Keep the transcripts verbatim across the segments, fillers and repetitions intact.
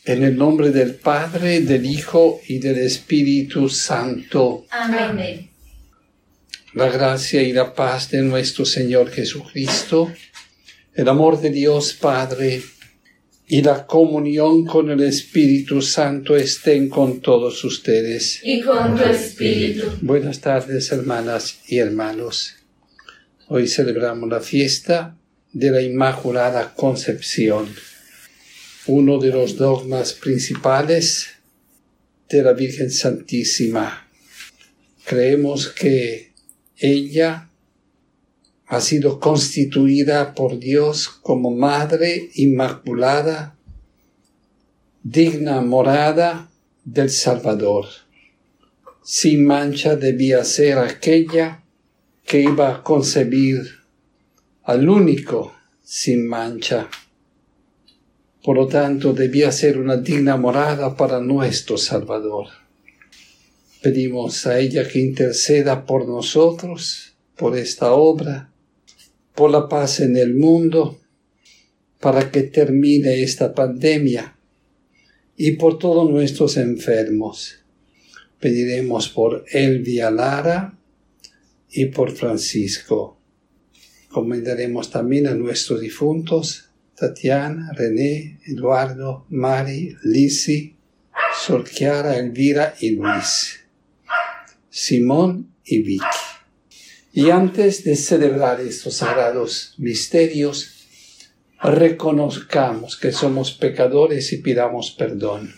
En el nombre del Padre, del Hijo y del Espíritu Santo. Amén. La gracia y la paz de nuestro Señor Jesucristo, el amor de Dios Padre y la comunión con el Espíritu Santo estén con todos ustedes. Y con tu espíritu. Buenas tardes, hermanas y hermanos. Hoy celebramos la fiesta de la Inmaculada Concepción, uno de los dogmas principales de la Virgen Santísima. Creemos que ella ha sido constituida por Dios como Madre Inmaculada, digna morada del Salvador. Sin mancha debía ser aquella que iba a concebir al único sin mancha. Por lo tanto, debía ser una digna morada para nuestro Salvador. Pedimos a ella que interceda por nosotros, por esta obra, por la paz en el mundo, para que termine esta pandemia y por todos nuestros enfermos. Pediremos por Elvia Lara y por Francisco. Comendaremos también a nuestros difuntos, Tatiana, René, Eduardo, Mari, Lisi, Sor Chiara, Elvira y Luis, Simón y Vicky. Y antes de celebrar estos sagrados misterios, reconozcamos que somos pecadores y pidamos perdón.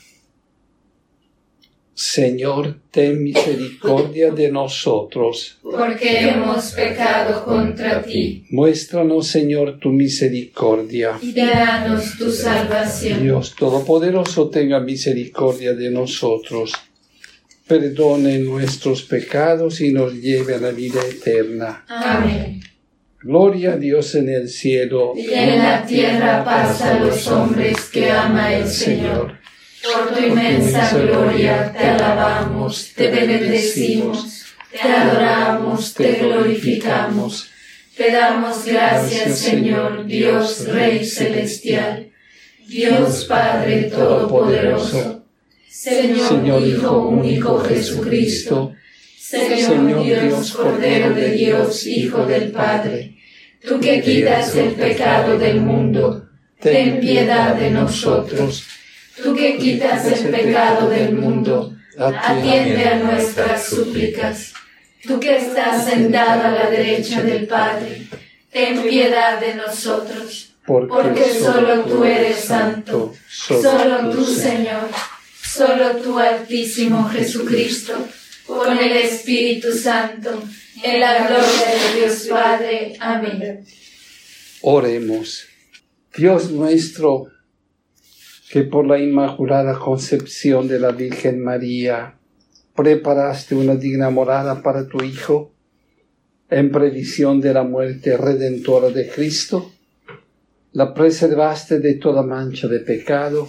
Señor, ten misericordia de nosotros, porque hemos pecado contra ti. Muéstranos, Señor, tu misericordia. Y danos tu salvación. Dios Todopoderoso, tenga misericordia de nosotros, perdone nuestros pecados y nos lleve a la vida eterna. Amén. Gloria a Dios en el cielo. Y en la tierra paz a los hombres que ama el Señor. Por tu inmensa gloria te alabamos, te bendecimos, te adoramos, te glorificamos. Te damos gracias, Señor, Dios Rey Celestial, Dios Padre Todopoderoso, Señor Hijo único Jesucristo, Señor Dios Cordero de Dios, Hijo del Padre, tú que quitas el pecado del mundo, ten piedad de nosotros. Tú que quitas el pecado del mundo, atiende a nuestras súplicas. Tú que estás sentado a la derecha del Padre, ten piedad de nosotros. Porque solo tú eres santo, solo tú, Señor, solo tú, Altísimo Jesucristo, con el Espíritu Santo, en la gloria de Dios Padre. Amén. Oremos. Dios nuestro, que por la Inmaculada Concepción de la Virgen María preparaste una digna morada para tu Hijo, en previsión de la muerte redentora de Cristo, la preservaste de toda mancha de pecado.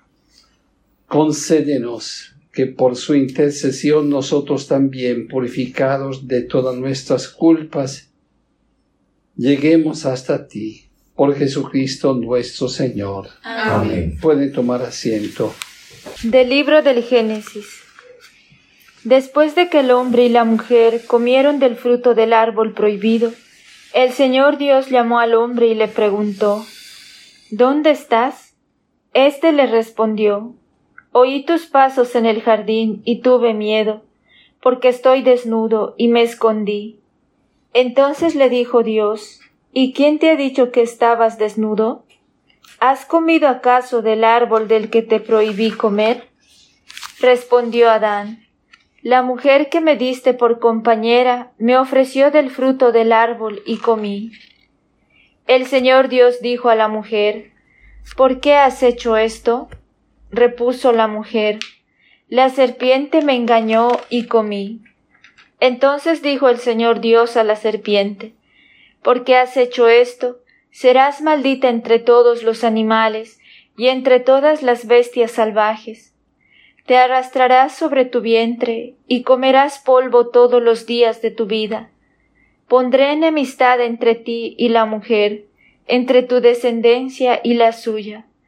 Concédenos que por su intercesión nosotros también, purificados de todas nuestras culpas, lleguemos hasta ti. Por Jesucristo nuestro Señor. Amén. Pueden tomar asiento. Del libro del Génesis. Después de que el hombre y la mujer comieron del fruto del árbol prohibido, el Señor Dios llamó al hombre y le preguntó: ¿Dónde estás? Este le respondió: Oí tus pasos en el jardín y tuve miedo, porque estoy desnudo y me escondí. Entonces le dijo Dios: ¿Y quién te ha dicho que estabas desnudo? ¿Has comido acaso del árbol del que te prohibí comer? Respondió Adán: La mujer que me diste por compañera me ofreció del fruto del árbol y comí. El Señor Dios dijo a la mujer: ¿Por qué has hecho esto? Repuso la mujer: La serpiente me engañó y comí. Entonces dijo el Señor Dios a la serpiente: Porque has hecho esto, serás maldita entre todos los animales y entre todas las bestias salvajes. Te arrastrarás sobre tu vientre y comerás polvo todos los días de tu vida. Pondré enemistad entre ti y la mujer, entre tu descendencia y la suya.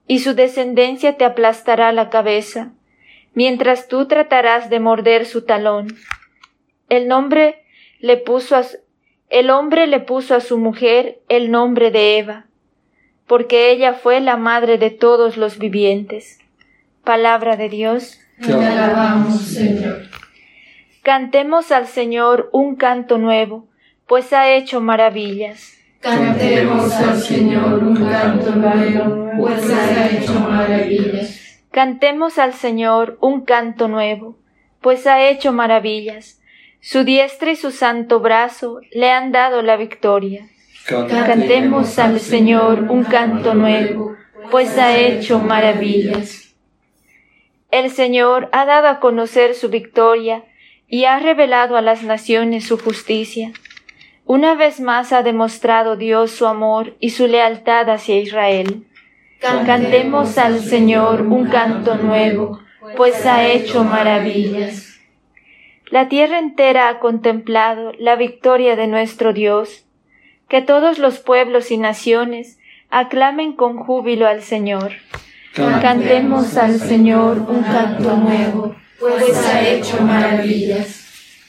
y su descendencia te aplastará la cabeza, mientras tú tratarás de morder su talón. El nombre le puso a, el hombre le puso a su mujer el nombre de Eva, porque ella fue la madre de todos los vivientes. Palabra de Dios. Te alabamos, Señor. Cantemos al Señor un canto nuevo, pues ha hecho maravillas. Cantemos al Señor un canto nuevo, pues ha hecho maravillas. Cantemos al Señor un canto nuevo, pues ha hecho maravillas. Su diestra y su santo brazo le han dado la victoria. Cantemos al Señor un canto nuevo, pues ha hecho maravillas. El Señor ha dado a conocer su victoria y ha revelado a las naciones su justicia. Una vez más ha demostrado Dios su amor y su lealtad hacia Israel. Cantemos al Señor un canto nuevo, pues ha hecho maravillas. La tierra entera ha contemplado la victoria de nuestro Dios. Que todos los pueblos y naciones aclamen con júbilo al Señor. Cantemos al Señor un canto nuevo, pues ha hecho maravillas.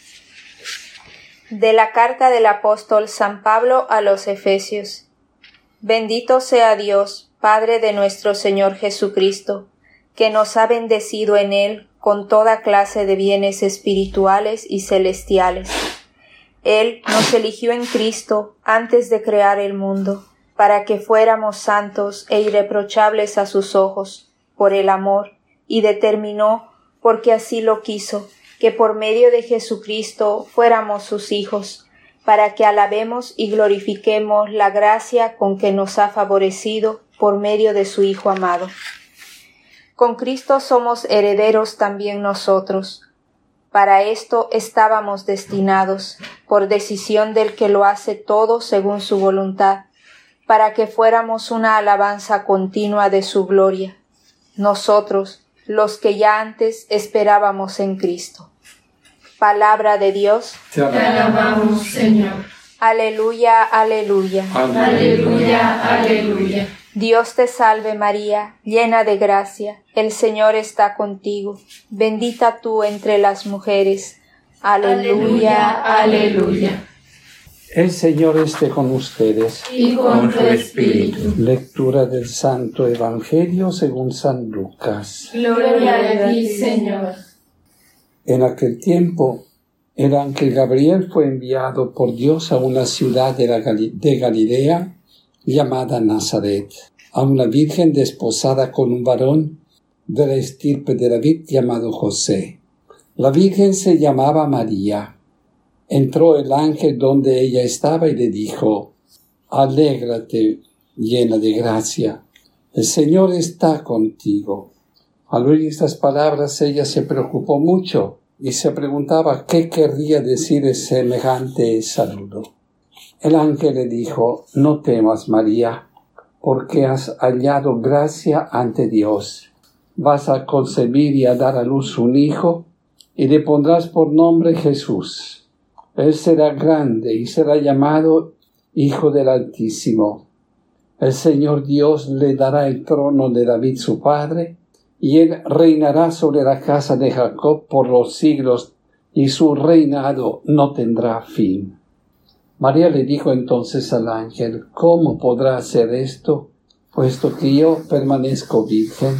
De la carta del apóstol San Pablo a los Efesios. Bendito sea Dios, Padre de nuestro Señor Jesucristo, que nos ha bendecido en Él con toda clase de bienes espirituales y celestiales. Él nos eligió en Cristo antes de crear el mundo, para que fuéramos santos e irreprochables a sus ojos, por el amor, y determinó, porque así lo quiso, que por medio de Jesucristo fuéramos sus hijos, para que alabemos y glorifiquemos la gracia con que nos ha favorecido por medio de su Hijo amado. Con Cristo somos herederos también nosotros. Para esto estábamos destinados, por decisión del que lo hace todo según su voluntad, para que fuéramos una alabanza continua de su gloria, nosotros, los que ya antes esperábamos en Cristo. Palabra de Dios. Te alabamos, Señor. Aleluya, aleluya. Aleluya, aleluya. Dios te salve María, llena de gracia, el Señor está contigo. Bendita tú entre las mujeres. Aleluya, aleluya. El Señor esté con ustedes. Y con tu espíritu. Lectura del Santo Evangelio según San Lucas. Gloria a ti, Señor. En aquel tiempo, el ángel Gabriel fue enviado por Dios a una ciudad de, la Gali- de Galilea llamada Nazaret, a una virgen desposada con un varón de la estirpe de David llamado José. La virgen se llamaba María. Entró el ángel donde ella estaba y le dijo: Alégrate, llena de gracia, el Señor está contigo. Al oír estas palabras ella se preocupó mucho y se preguntaba qué querría decir semejante saludo. El ángel le dijo: No temas, María, porque has hallado gracia ante Dios. Vas a concebir y a dar a luz un hijo, y le pondrás por nombre Jesús. Él será grande y será llamado Hijo del Altísimo. El Señor Dios le dará el trono de David su padre, y él reinará sobre la casa de Jacob por los siglos, y su reinado no tendrá fin. María le dijo entonces al ángel: ¿Cómo podrá ser esto, puesto que yo permanezco virgen?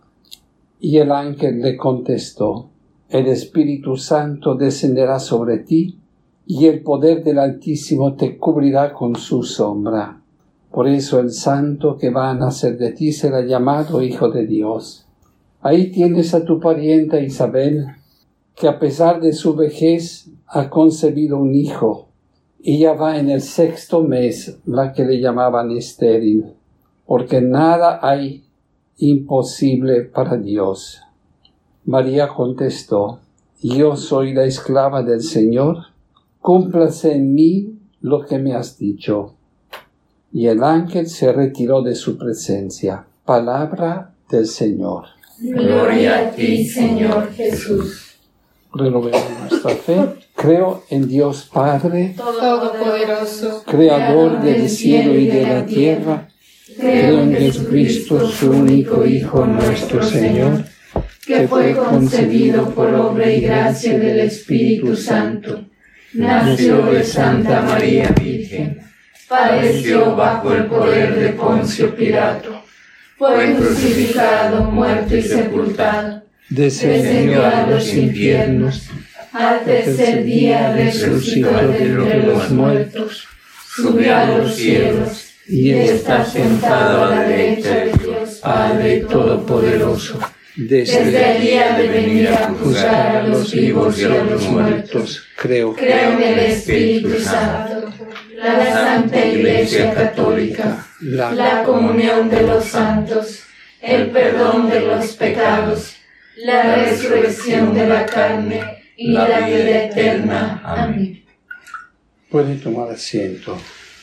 Y el ángel le contestó: El Espíritu Santo descenderá sobre ti, y el poder del Altísimo te cubrirá con su sombra. Por eso el santo que va a nacer de ti será llamado Hijo de Dios. Ahí tienes a tu parienta Isabel, que a pesar de su vejez ha concebido un hijo, y ya va en el sexto mes, la que le llamaban estéril, porque nada hay imposible para Dios. María contestó: Yo soy la esclava del Señor, cúmplase en mí lo que me has dicho. Y el ángel se retiró de su presencia. Palabra del Señor. Gloria a ti, Señor Jesús. Renovemos nuestra fe. Creo en Dios Padre, Todopoderoso, Creador del cielo y de la tierra, Creo en Jesucristo, su único Hijo, nuestro Señor, que fue concebido por obra y gracia del Espíritu Santo. Nació de Santa María Virgen, padeció bajo el poder de Poncio Pilato, fue crucificado, muerto y sepultado, descendió a los infiernos, al tercer día resucitó de entre los muertos, subió a los cielos y está sentado a la derecha de Dios Padre Todopoderoso. Desde el día de venir a juzgar a los vivos y a los muertos, creo. Creo en el Espíritu Santo, la Santa Iglesia Católica, la, la comunión de los santos, el perdón de los pecados, la resurrección de la carne y la vida eterna. Amén. Pueden tomar asiento.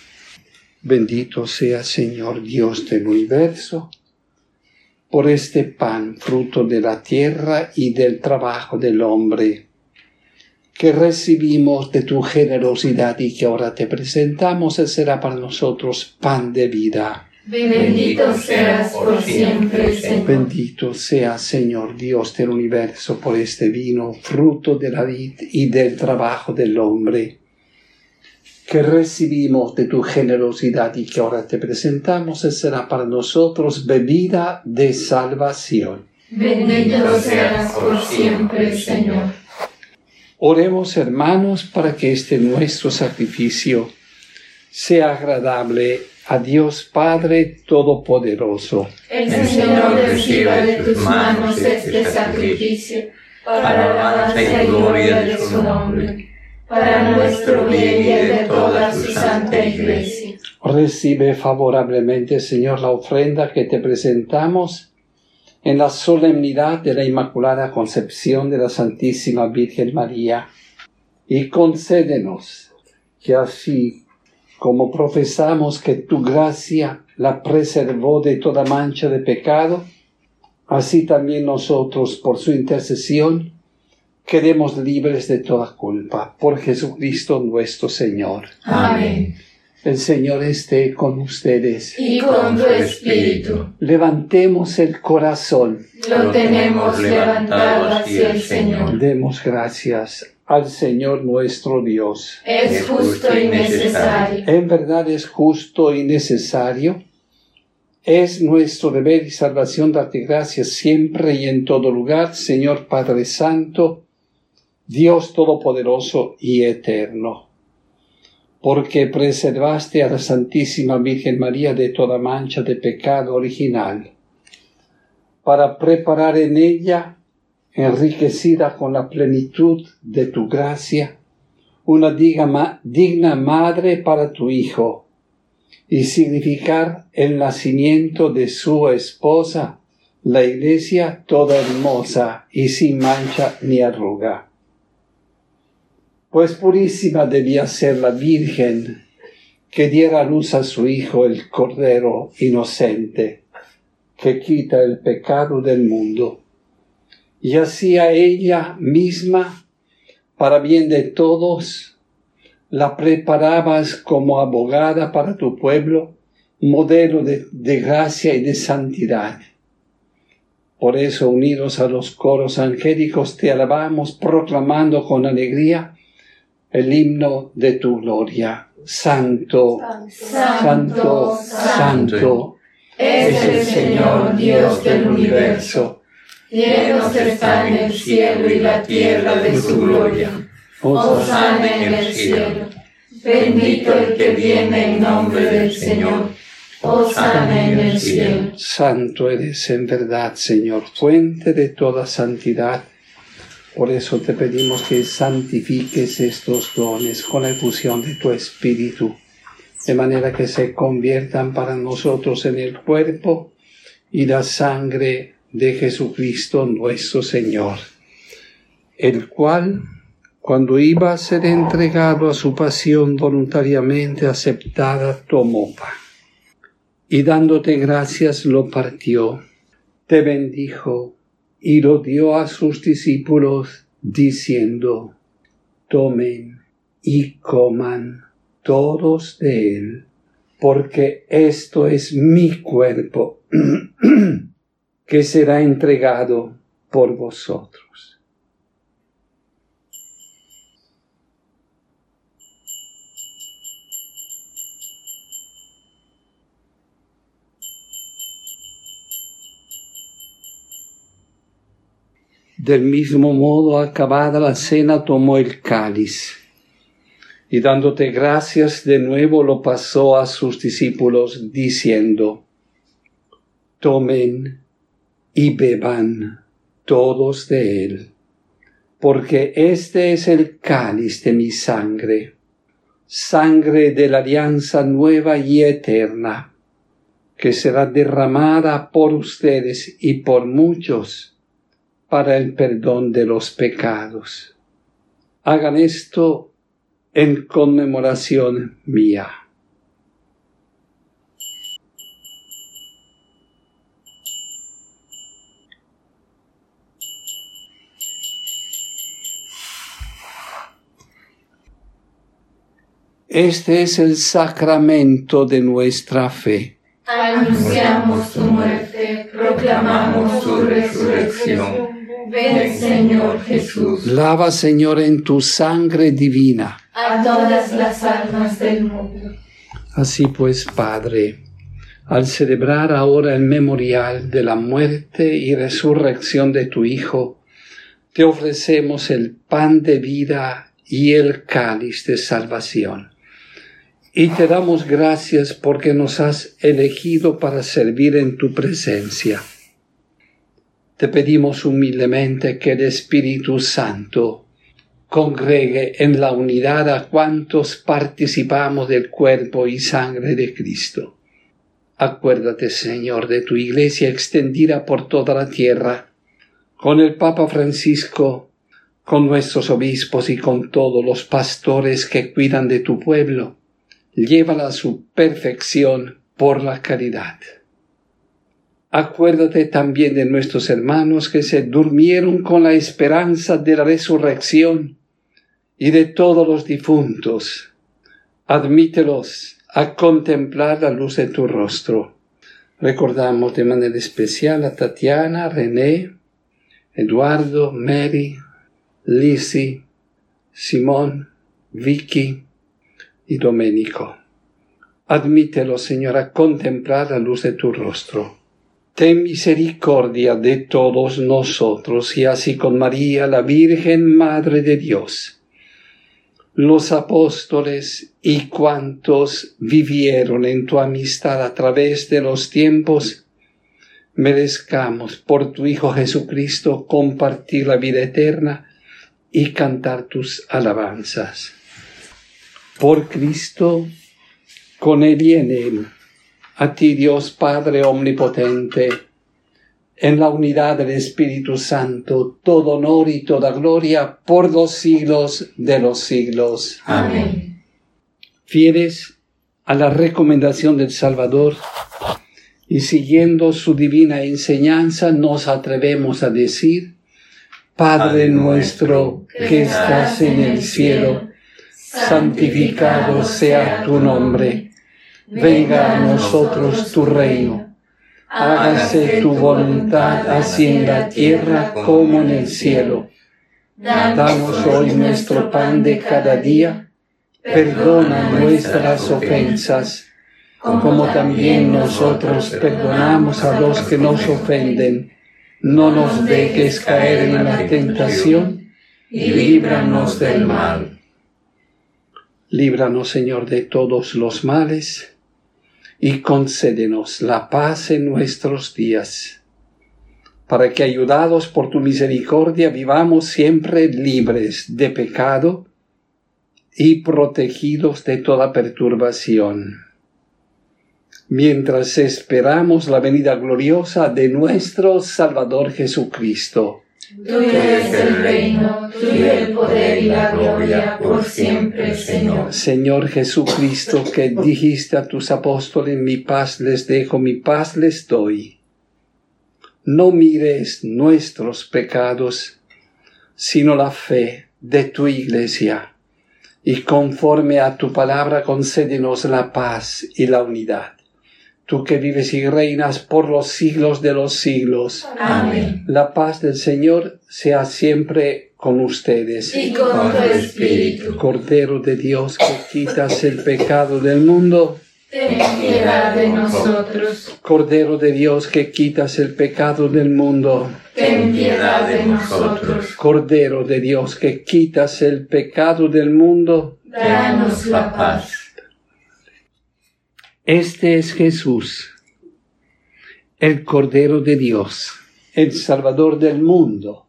Bendito sea, Señor Dios del universo, por este pan, fruto de la tierra y del trabajo del hombre, que recibimos de tu generosidad y que ahora te presentamos, Él será para nosotros pan de vida. Bendito seas por siempre, Señor. Bendito sea, Señor Dios del universo, por este vino, fruto de la vid y del trabajo del hombre, que recibimos de tu generosidad y que ahora te presentamos, Él será para nosotros bebida de salvación. Bendito seas por siempre, Señor. Oremos, hermanos, para que este nuestro sacrificio sea agradable a Dios Padre Todopoderoso. El Señor reciba de tus manos este sacrificio para alabanza y gloria de su nombre, para nuestro bien y el de toda su santa Iglesia. Recibe favorablemente, Señor, la ofrenda que te presentamos en la solemnidad de la Inmaculada Concepción de la Santísima Virgen María, y concédenos que así como profesamos que tu gracia la preservó de toda mancha de pecado, así también nosotros, por su intercesión, quedemos libres de toda culpa, por Jesucristo nuestro Señor. Amén. El Señor esté con ustedes. Y con tu espíritu. Levantemos el corazón. Lo tenemos levantado hacia el Señor. Demos gracias al Señor nuestro Dios. Es justo y necesario. En verdad es justo y necesario. Es nuestro deber y salvación darte gracias siempre y en todo lugar, Señor Padre Santo, Dios Todopoderoso y Eterno, porque preservaste a la Santísima Virgen María de toda mancha de pecado original, para preparar en ella, enriquecida con la plenitud de tu gracia, una digna, digna madre para tu Hijo, y significar el nacimiento de su esposa, la Iglesia toda hermosa y sin mancha ni arruga. Pues purísima debía ser la Virgen que diera a luz a su Hijo, el Cordero inocente, que quita el pecado del mundo. Y así a ella misma, para bien de todos, la preparabas como abogada para tu pueblo, modelo de, de gracia y de santidad. Por eso, unidos a los coros angélicos, te alabamos, proclamando con alegría el himno de tu gloria. Santo, Santo, Santo, Santo es el Señor Dios del universo. Llenos están el cielo y la tierra de su gloria. Hosana en el cielo. Bendito el que viene en nombre del Señor. Hosana en el cielo. Santo eres en verdad, Señor, fuente de toda santidad. Por eso te pedimos que santifiques estos dones con la efusión de tu Espíritu, de manera que se conviertan para nosotros en el cuerpo y la sangre de Jesucristo nuestro Señor, el cual, cuando iba a ser entregado a su pasión voluntariamente aceptada, tomó pan, y dándote gracias lo partió, te bendijo, y lo dio a sus discípulos, diciendo: tomen y coman todos de él, porque esto es mi cuerpo que será entregado por vosotros. Del mismo modo, acabada la cena, tomó el cáliz y dándote gracias de nuevo lo pasó a sus discípulos diciendo: tomen y beban todos de él, porque este es el cáliz de mi sangre, sangre de la alianza nueva y eterna, que será derramada por ustedes y por muchos para el perdón de los pecados. Hagan esto en conmemoración mía. Este es el sacramento de nuestra fe. Anunciamos tu muerte, proclamamos tu resurrección. Ven, Señor Jesús. Lava, Señor, en tu sangre divina a todas las almas del mundo. Así pues, Padre, al celebrar ahora el memorial de la muerte y resurrección de tu Hijo, te ofrecemos el pan de vida y el cáliz de salvación. Y te damos gracias porque nos has elegido para servir en tu presencia. Te pedimos humildemente que el Espíritu Santo congregue en la unidad a cuantos participamos del cuerpo y sangre de Cristo. Acuérdate, Señor, de tu Iglesia extendida por toda la tierra, con el Papa Francisco, con nuestros obispos y con todos los pastores que cuidan de tu pueblo. Llévala a su perfección por la caridad. Acuérdate también de nuestros hermanos que se durmieron con la esperanza de la resurrección y de todos los difuntos. Admítelos a contemplar la luz de tu rostro. Recordamos de manera especial a Tatiana, René, Eduardo, Mary, Lizzie, Simón, Vicky y Domenico. Admítelos, Señor, a contemplar la luz de tu rostro. Ten misericordia de todos nosotros, y así con María, la Virgen Madre de Dios, los apóstoles y cuantos vivieron en tu amistad a través de los tiempos, merezcamos por tu Hijo Jesucristo compartir la vida eterna y cantar tus alabanzas. Por Cristo, con Él y en Él, a ti, Dios Padre omnipotente, en la unidad del Espíritu Santo, todo honor y toda gloria por los siglos de los siglos. Amén. Fieles a la recomendación del Salvador y siguiendo su divina enseñanza, nos atrevemos a decir: Padre nuestro que estás en el cielo, santificado sea tu nombre. Venga a nosotros tu reino. Hágase tu voluntad así en la tierra como en el cielo. Danos hoy nuestro pan de cada día. Perdona nuestras ofensas, como también nosotros perdonamos a los que nos ofenden. No nos dejes caer en la tentación y líbranos del mal. Líbranos, Señor, de todos los males, y concédenos la paz en nuestros días, para que, ayudados por tu misericordia, vivamos siempre libres de pecado y protegidos de toda perturbación, mientras esperamos la venida gloriosa de nuestro Salvador Jesucristo. Tuyo es el reino, tuyo el poder y la gloria por siempre, Señor. Señor Jesucristo, que dijiste a tus apóstoles: mi paz les dejo, mi paz les doy. No mires nuestros pecados, sino la fe de tu Iglesia, y conforme a tu palabra concédenos la paz y la unidad. Tú que vives y reinas por los siglos de los siglos. Amén. La paz del Señor sea siempre con ustedes. Y con tu espíritu. Cordero de Dios, que quitas el pecado del mundo, Ten piedad de nosotros. Cordero de Dios, que quitas el pecado del mundo, Ten piedad de nosotros. Cordero de Dios, que quitas el pecado del mundo, Danos la paz. Este es Jesús, el Cordero de Dios, el Salvador del mundo,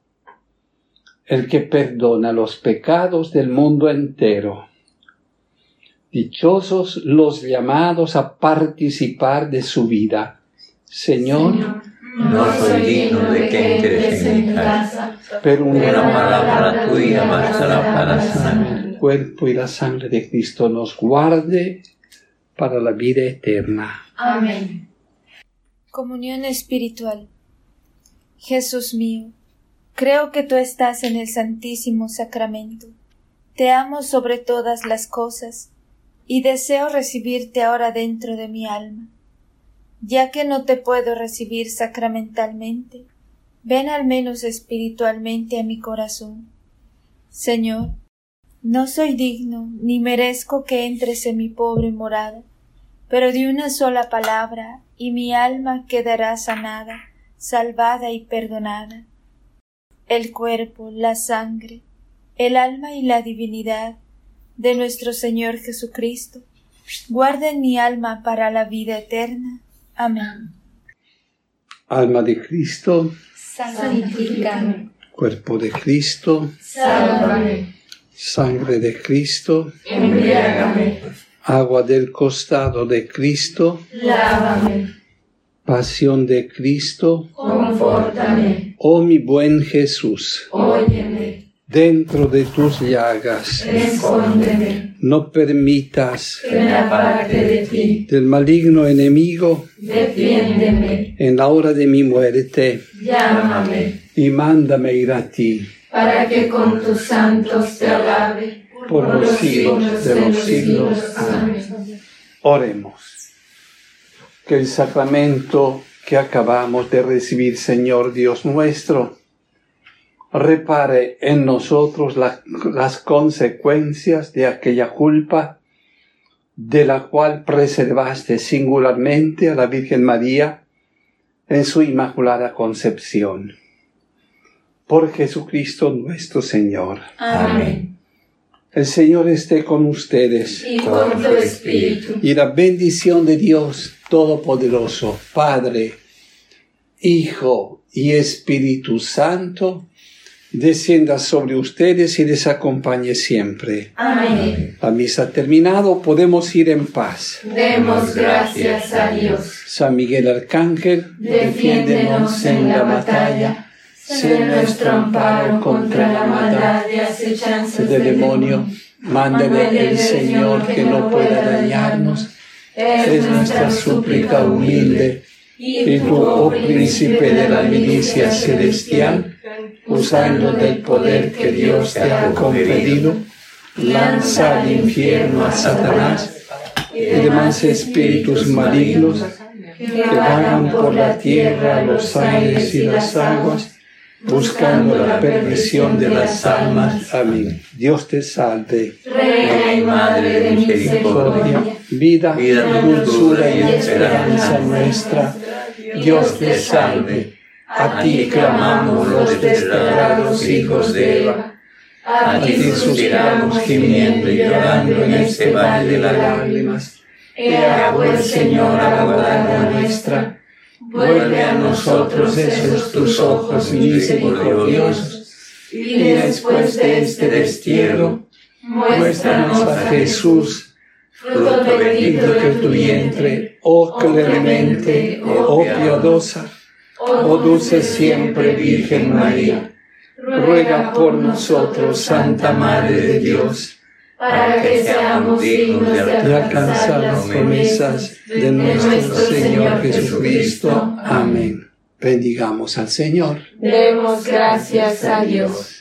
el que perdona los pecados del mundo entero. Dichosos los llamados a participar de su vida. Señor, Señor, no soy digno de que entres en mi casa, pero una pero una palabra palabra tuya bastará para sanar. el cuerpo y la sangre de Cristo nos guarde para la vida eterna. Amén. Comunión espiritual. Jesús mío, creo que tú estás en el Santísimo Sacramento. Te amo sobre todas las cosas y deseo recibirte ahora dentro de mi alma. Ya que no te puedo recibir sacramentalmente, ven al menos espiritualmente a mi corazón. Señor, no soy digno ni merezco que entres en mi pobre morada, pero de una sola palabra y mi alma quedará sanada, salvada y perdonada. El cuerpo, la sangre, el alma y la divinidad de nuestro Señor Jesucristo guarden mi alma para la vida eterna. Amén. Alma de Cristo, Santifícame. cuerpo de Cristo, Sálvame. sangre de Cristo, Embriágame. agua del costado de Cristo, Lávame. pasión de Cristo. Confórtame. Oh mi buen Jesús, Óyeme. dentro de tus llagas, Escóndeme. no permitas Que me aparte de ti. del maligno enemigo Defiéndeme. en la hora de mi muerte, Llámame. y mándame ir a ti Para que con tus santos te alabe. por los siglos de los siglos. Amén. Oremos. Que el sacramento que acabamos de recibir, Señor Dios nuestro, repare en nosotros la, las consecuencias de aquella culpa de la cual preservaste singularmente a la Virgen María en su inmaculada concepción. Por Jesucristo nuestro Señor. Amén. El Señor esté con ustedes. Y con tu espíritu. Y la bendición de Dios Todopoderoso, Padre, Hijo y Espíritu Santo, descienda sobre ustedes y les acompañe siempre. Amén. La misa ha terminado, podemos ir en paz. Demos gracias a Dios. San Miguel Arcángel, Defiéndenos en la batalla. Sé nuestro amparo contra la maldad y acechanzas del del demonio. Mándele el Señor que no pueda dañarnos. Es nuestra súplica humilde. Y tú, oh príncipe de la milicia celestial, usando del poder que Dios te ha conferido, lanza al infierno a Satanás y demás espíritus malignos que vagan por la tierra, los aires y las aguas, buscando la perdición de las almas. Amén. Dios te salve, Reina y Madre de misericordia, vida, dulzura y esperanza nuestra. Dios te salve. A ti clamamos los desterrados hijos de Eva. A ti suspiramos gimiendo y llorando en este valle de las lágrimas. Ea pues, Señor, abogada nuestra, vuelve a nosotros esos tus ojos misericordiosos, y después de este destierro, muéstranos a Jesús, fruto bendito de tu vientre, oh clemente, oh piadosa, oh dulce siempre Virgen María. Ruega por nosotros, Santa Madre de Dios, para que seamos dignos de de alcanzar las promesas de nuestro Señor Jesucristo. Amén. Bendigamos al Señor. Demos gracias a Dios.